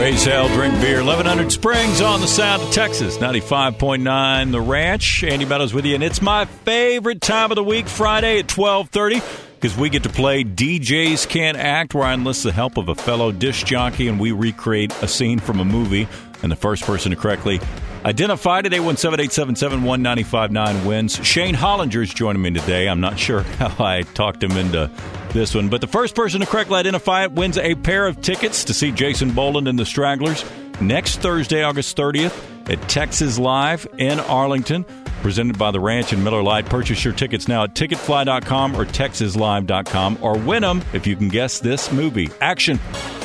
Raise hell, drink beer. 1100 Springs on the Sound of Texas. 95.9 The Ranch. Andy Meadows with you. And it's my favorite time of the week, Friday at 12:30, because we get to play DJs Can't Act, where I enlist the help of a fellow disc jockey and we recreate a scene from a movie. And the first person to correctly identify it at 817-877-1959 wins. Shane Hollinger is joining me today. I'm not sure how I talked him into this one, but the first person to correctly identify it wins a pair of tickets to see Jason Boland and the Stragglers next Thursday, August 30th at Texas Live in Arlington, presented by The Ranch and Miller Lite. Purchase your tickets now at ticketfly.com or texaslive.com, or win them if you can guess this movie. Action.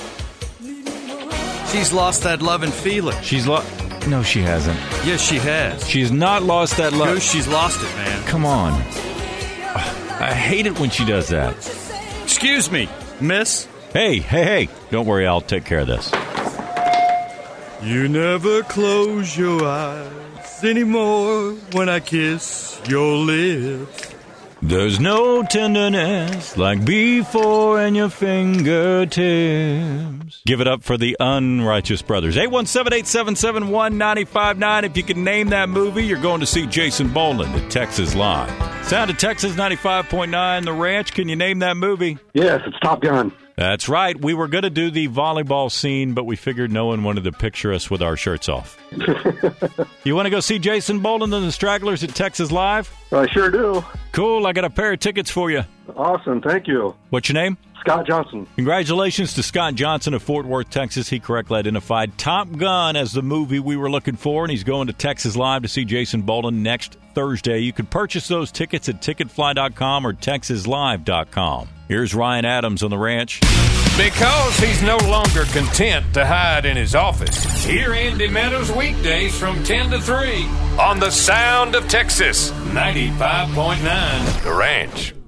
She's lost that love and feeling. No, she hasn't. Yes, she has. She's not lost that love. Goose, she's lost it, man. Come on. I hate it when she does that. Excuse me, miss. Hey. Don't worry, I'll take care of this. You never close your eyes anymore when I kiss your lips. There's no tenderness like before in your fingertips. Give it up for the Unrighteous Brothers. 817-877-1959. If you can name that movie, you're going to see Jason Boland at Texas Live. Sound of Texas 95.9 The Ranch. Can you name that movie? Yes, it's Top Gun. That's right. We were going to do the volleyball scene, but we figured no one wanted to picture us with our shirts off. You want to go see Jason Boland and the Stragglers at Texas Live? I sure do. Cool. I got a pair of tickets for you. Awesome. Thank you. What's your name? Scott Johnson. Congratulations to Scott Johnson of Fort Worth, Texas. He correctly identified Top Gun as the movie we were looking for, and he's going to Texas Live to see Jason Boland next Thursday. You can purchase those tickets at ticketfly.com or texaslive.com. Here's Ryan Adams on The Ranch. Because he's no longer content to hide in his office, hear Andy Meadows weekdays from 10 to 3 on the Sound of Texas 95.9 The Ranch.